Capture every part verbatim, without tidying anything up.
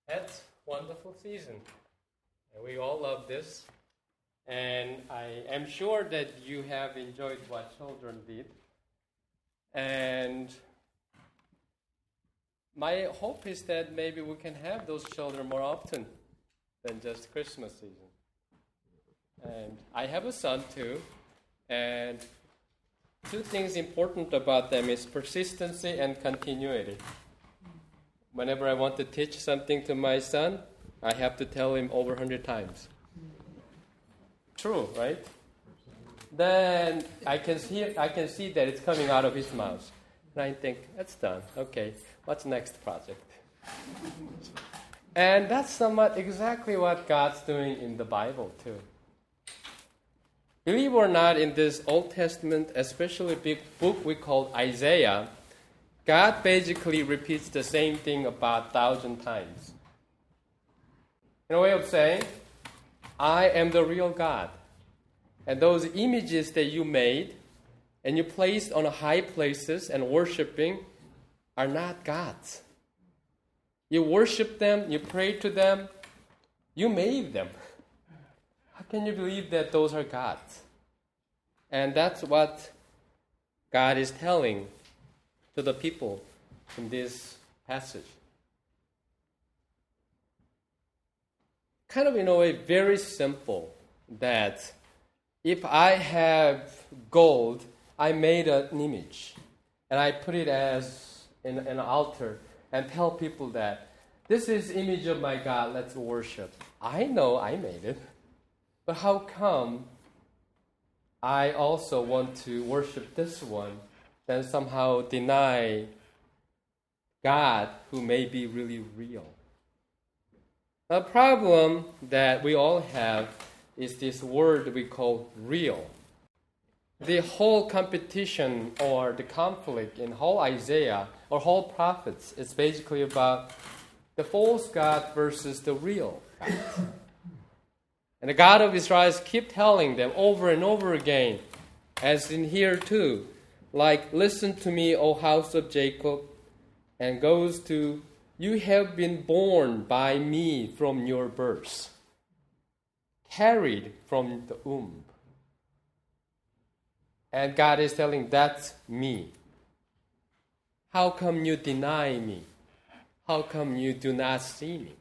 had wonderful season. And we all love this. And I am sure that you have enjoyed what children did. And my hope is that maybe we can have those children more often than just Christmas season. And I have a son too. And two things important about them is persistency and continuity. Whenever I want to teach something to my son, I have to tell him over a hundred times. True, right? Then I can see I can see that it's coming out of his mouth. And I think, that's done. Okay, what's next project? And that's somewhat exactly what God's doing in the Bible too. Believe it or not, in this Old Testament, especially big book we call Isaiah, God basically repeats the same thing about a thousand times. In a way of saying, I am the real God. And those images that you made and you placed on high places and worshiping are not God's. You worship them, you pray to them, you made them. How can you believe that those are God's? And that's what God is telling to the people in this passage. Kind of in a way very simple, that if I have gold, I made an image and I put it as in, in an altar and tell people that this is image of my God, let's worship. I know I made it, but how come I also want to worship this one, then somehow deny God who may be really real? The problem that we all have is this word we call real. The whole competition or the conflict in whole Isaiah or whole prophets is basically about the false God versus the real God. And the God of Israel keep telling them over and over again, as in here too, like, listen to me, O house of Jacob, and goes to, you have been born by me from your birth, carried from the womb. And God is telling, that's me. How come you deny me? How come you do not see me?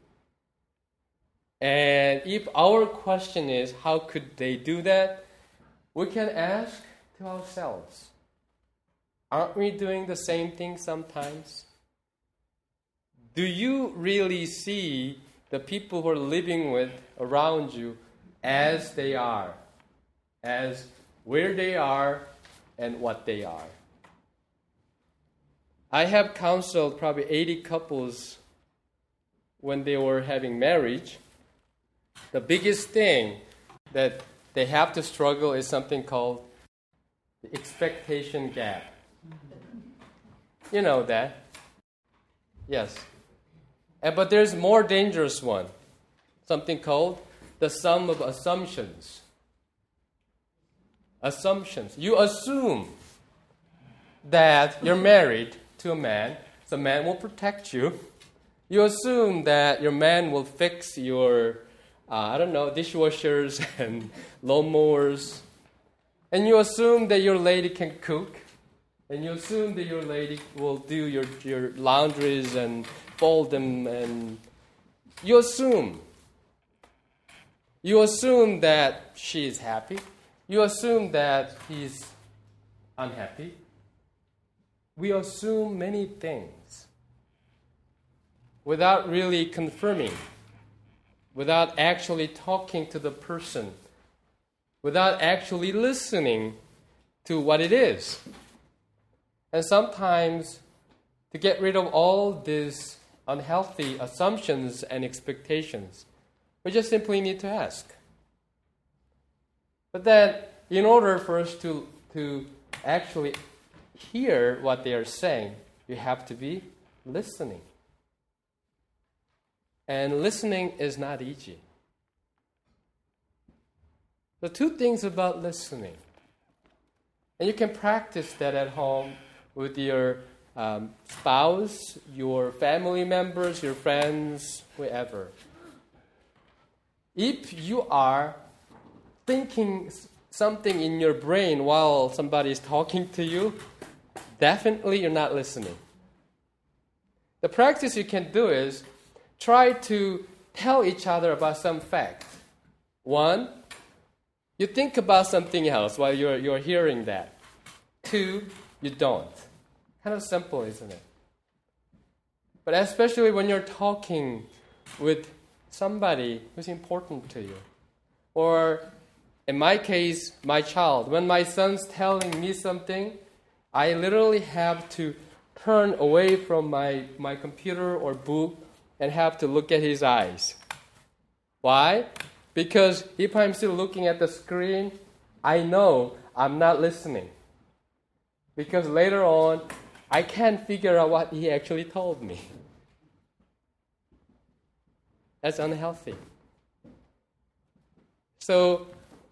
And if our question is, how could they do that? We can ask to ourselves, aren't we doing the same thing sometimes? Do you really see the people who are living with around you as they are, as where they are and what they are? I have counseled probably eighty couples when they were having marriage. The biggest thing that they have to struggle is something called the expectation gap. You know that? Yes. And, but there's a more dangerous one, something called the sum of assumptions. Assumptions. You assume that you're married to a man, so man will protect you. You assume that your man will fix your, uh, I don't know, dishwashers and lawnmowers. And you assume that your lady can cook. And you assume that your lady will do your, your laundries and fold them. And you assume. You assume that she is happy. You assume that he's unhappy. We assume many things without really confirming, without actually talking to the person, without actually listening to what it is. And sometimes, to get rid of all these unhealthy assumptions and expectations, we just simply need to ask. But then, in order for us to, to actually hear what they are saying, you have to be listening. And listening is not easy. The two things about listening, and you can practice that at home with your um, spouse, your family members, your friends, whoever. If you are thinking something in your brain while somebody is talking to you, definitely you're not listening. The practice you can do is try to tell each other about some fact. One, you think about something else while you're, you're hearing that. Two, you don't. Kind of simple, isn't it? But especially when you're talking with somebody who's important to you. Or in my case, my child. When my son's telling me something, I literally have to turn away from my, my computer or book and have to look at his eyes. Why? Because if I'm still looking at the screen, I know I'm not listening. Because later on, I can't figure out what he actually told me. That's unhealthy. So,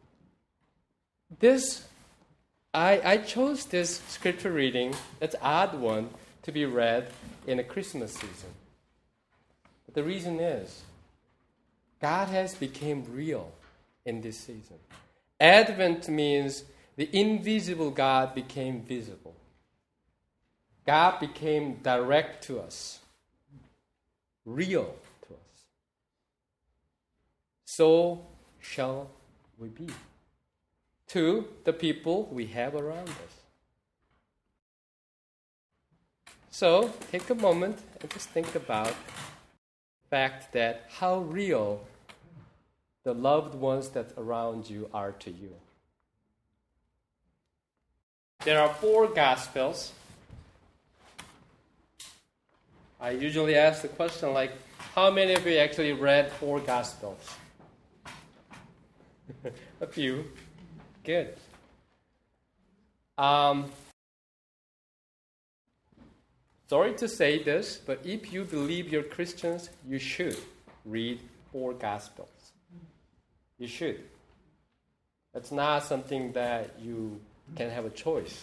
this, I, I chose this scripture reading, that's an odd one, to be read in a Christmas season. But the reason is, God has become real in this season. Advent means the invisible God became visible. God became direct to us, real to us. So shall we be to the people we have around us. So take a moment and just think about the fact that how real the loved ones that around you are to you. There are four Gospels. I usually ask the question like, how many of you actually read four Gospels? A few. Good. Um, sorry to say this, but if you believe you're Christians, you should read four Gospels. You should. That's not something that you can have a choice.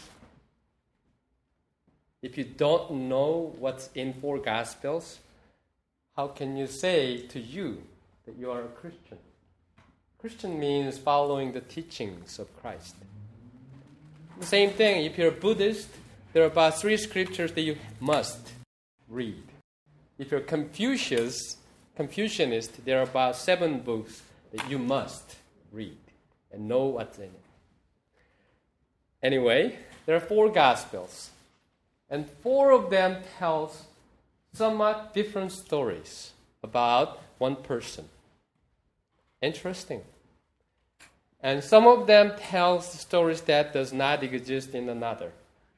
If you don't know what's in four Gospels, how can you say to you that you are a Christian? Christian means following the teachings of Christ. The same thing, if you're a Buddhist, there are about three scriptures that you must read. If you're Confucius, Confucianist, there are about seven books that you must read and know what's in it. Anyway, there are four Gospels. And four of them tells somewhat different stories about one person. Interesting. And some of them tells stories that does not exist in another.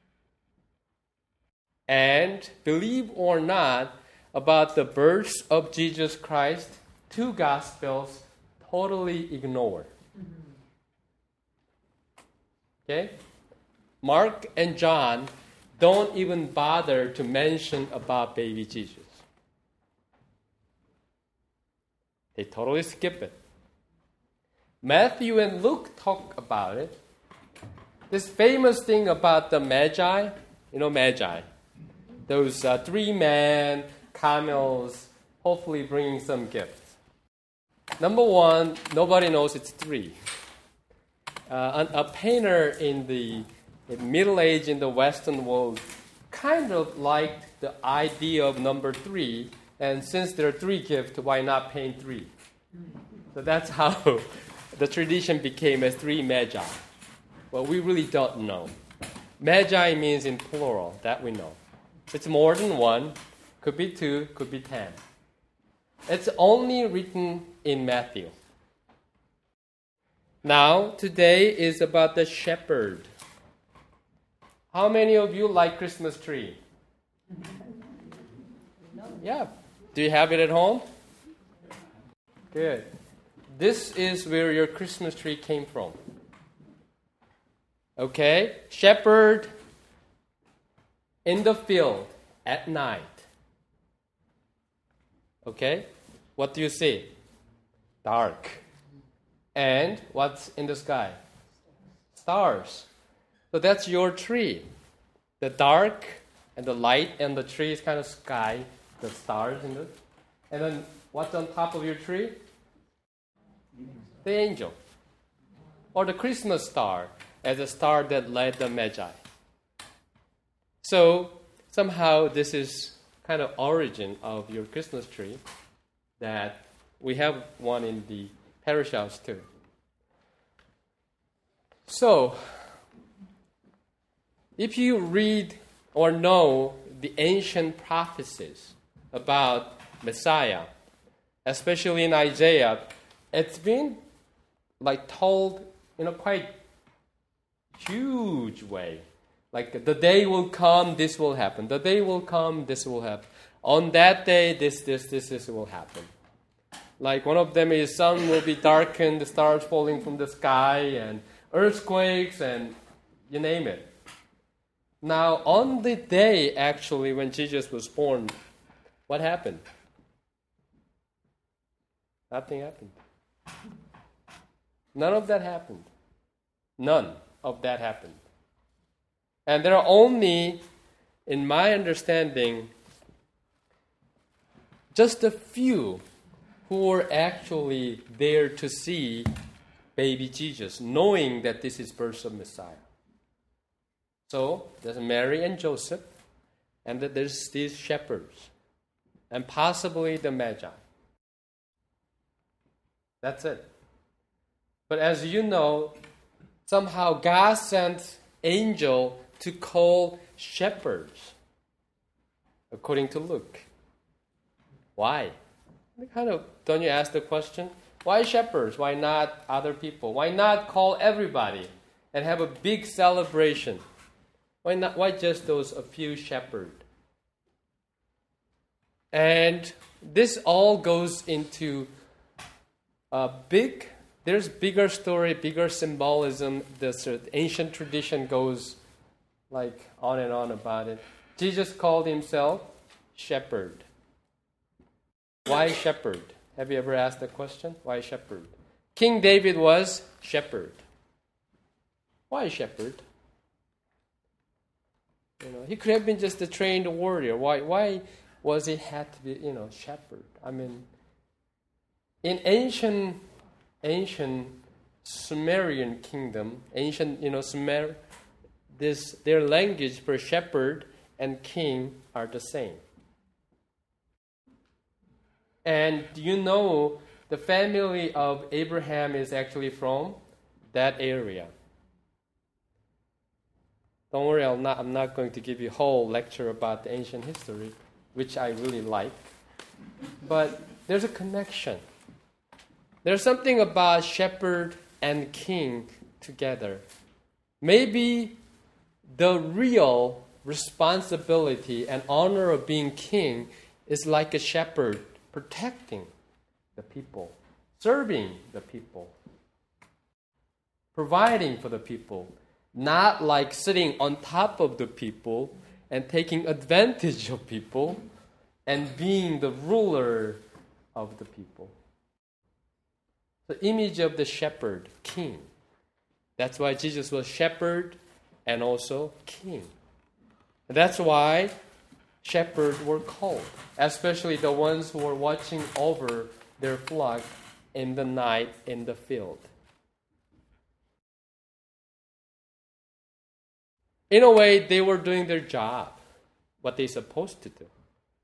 And believe or not, about the birth of Jesus Christ, two Gospels totally ignore. Okay? Mark and John don't even bother to mention about baby Jesus. They totally skip it. Matthew and Luke talk about it. This famous thing about the Magi, you know Magi, those uh, three men, camels, hopefully bringing some gifts. Number one, nobody knows it's three. Uh, a, a painter in the in Middle Age in the Western world kind of liked the idea of number three, and since there are three gifts, why not paint three? So that's how the tradition became as three magi. Well, we really don't know. Magi means in plural, that we know. It's more than one, could be two, could be ten. It's only written in Matthew. Now, today is about the shepherd. How many of you like Christmas tree? Yeah. Do you have it at home? Good. This is where your Christmas tree came from. Okay? Shepherd in the field at night. Okay? What do you see? Dark. And what's in the sky? Stars. So that's your tree. The dark and the light and the tree is kind of sky, the stars in it. And then what's on top of your tree? The angel. Or the Christmas star as a star that led the Magi. So somehow this is kind of origin of your Christmas tree, that we have one in the parish house too. So, if you read or know the ancient prophecies about Messiah, especially in Isaiah, it's been like told in a quite huge way. Like, the day will come, this will happen. The day will come, this will happen. On that day, this, this, this, this will happen. Like, one of them is sun will be darkened, the stars falling from the sky, and earthquakes, and you name it. Now, on the day, actually, when Jesus was born, what happened? Nothing happened. None of that happened. None of that happened. And there are only, in my understanding, just a few who were actually there to see baby Jesus, knowing that this is birth of Messiah. So, there's Mary and Joseph, and that there's these shepherds, and possibly the Magi. That's it. But as you know, somehow God sent angel to call shepherds, according to Luke. Why? Kind of, don't you ask the question? Why shepherds? Why not other people? Why not call everybody and have a big celebration? Why not? Why just those a few shepherds? And this all goes into a big. There's bigger story, bigger symbolism. The ancient tradition goes like on and on about it. Jesus called himself shepherd. Why shepherd? Have you ever asked that question? Why shepherd? King David was shepherd. Why shepherd? You know, he could have been just a trained warrior. Why? Why was he had to be, you know, shepherd? I mean, in ancient, ancient Sumerian kingdom, ancient, you know, Sumer, this their language for shepherd and king are the same. And you know, the family of Abraham is actually from that area. Don't worry, I'm not, I'm not going to give you a whole lecture about the ancient history, which I really like. But there's a connection. There's something about shepherd and king together. Maybe the real responsibility and honor of being king is like a shepherd, protecting the people, serving the people, providing for the people, not like sitting on top of the people and taking advantage of people and being the ruler of the people. The image of the shepherd, king. That's why Jesus was shepherd and also king. That's why shepherds were called, especially the ones who were watching over their flock in the night in the field. In a way, they were doing their job, what they're supposed to do.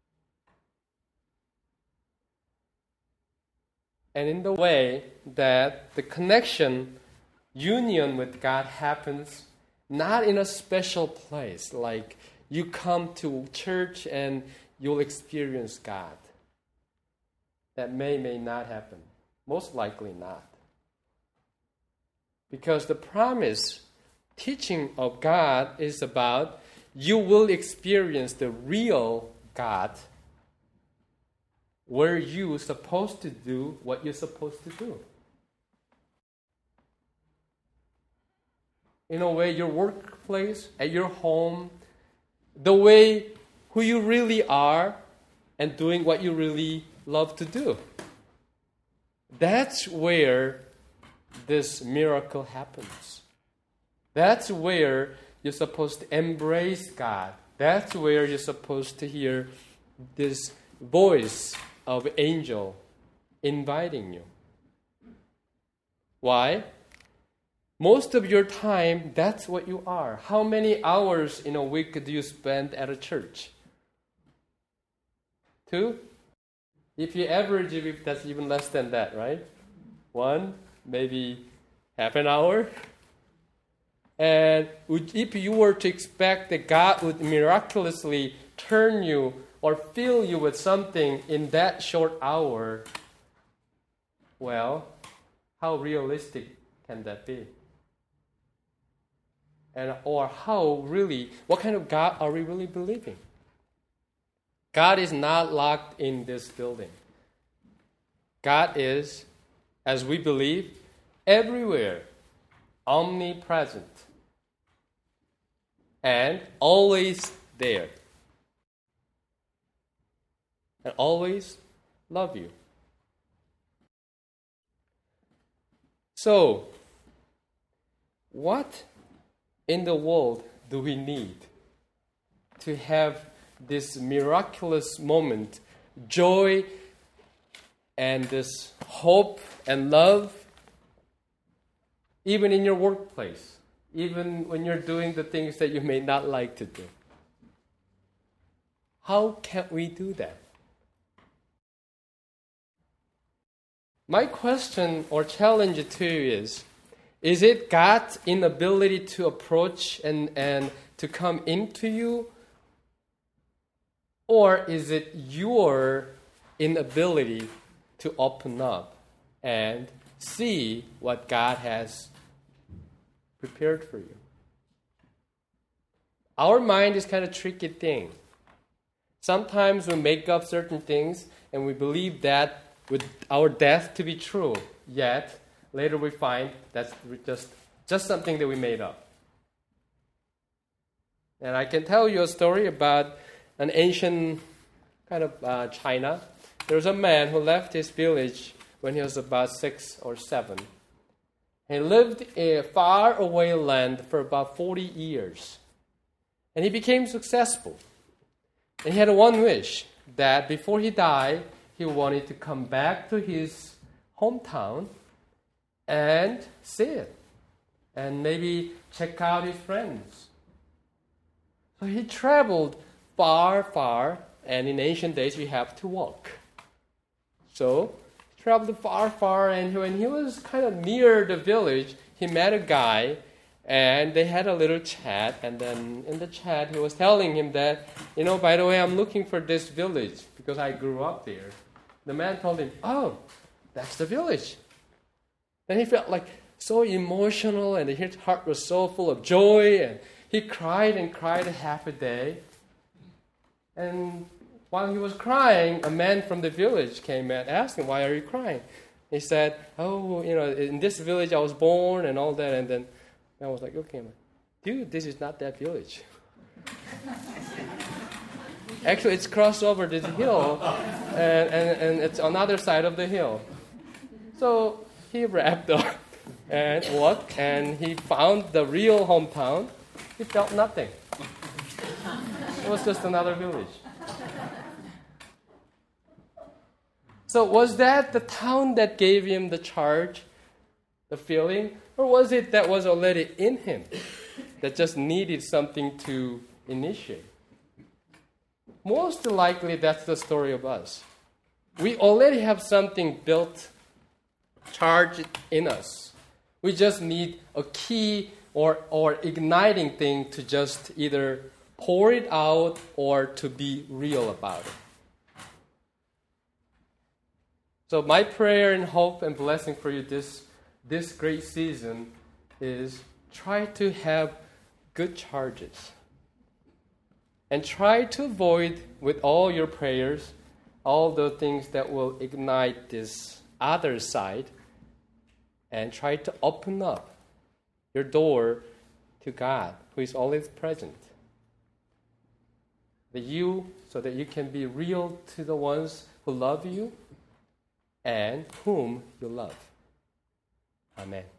And in the way that the connection, union with God happens not in a special place, like you come to church and you'll experience God. That may, may not happen. Most likely not. Because the promise, teaching of God is about you will experience the real God where you're supposed to do what you're supposed to do. In a way, your workplace, at your home, the way who you really are and doing what you really love to do. That's where this miracle happens. That's where you're supposed to embrace God That's where you're supposed to hear this voice of angel inviting you. Why? Most of your time, that's what you are. How many hours in a week do you spend at a church? Two? If you average it, that's even less than that, right? One, maybe half an hour. And if you were to expect that God would miraculously turn you or fill you with something in that short hour, well, how realistic can that be? And or how really, what kind of God are we really believing? God is not locked in this building. God is, as we believe, everywhere, omnipresent, and always there, and always love you. So, what in the world do we need to have this miraculous moment, joy, and this hope and love, even in your workplace, even when you're doing the things that you may not like to do? How can we do that? My question or challenge to you is, is it God's inability to approach and, and to come into you? Or is it your inability to open up and see what God has prepared for you? Our mind is kind of a tricky thing. Sometimes we make up certain things and we believe that with our death to be true, yet later we find that's just, just something that we made up. And I can tell you a story about an ancient kind of uh, China. There was a man who left his village when he was about six or seven. He lived in a far away land for about forty years. And he became successful. And he had one wish, that before he died, he wanted to come back to his hometown and see it. And maybe check out his friends. So he traveled far, far, and in ancient days we have to walk. So he traveled far, far, and when he was kind of near the village, he met a guy, and they had a little chat, and then in the chat he was telling him that, you know, by the way, I'm looking for this village because I grew up there. The man told him, oh, that's the village. Then he felt like so emotional, and his heart was so full of joy, and he cried and cried half a day. And while he was crying, a man from the village came and asked him, why are you crying? He said, oh, you know, in this village I was born and all that. And then I was like, okay, dude, this is not that village. Actually, it's crossed over this hill, and, and, and it's on the other side of the hill. So he wrapped up and walked, and he found the real hometown. He felt nothing. It was just another village. So was that the town that gave him the charge, the feeling? Or was it that was already in him, that just needed something to initiate? Most likely that's the story of us. We already have something built, charged in us. We just need a key or, or igniting thing to just either pour it out or to be real about it. So my prayer and hope and blessing for you this, this great season is try to have good charges. And try to avoid with all your prayers all the things that will ignite this other side, and try to open up your door to God, who is always present. The you, so that you can be real to the ones who love you and whom you love. Amen.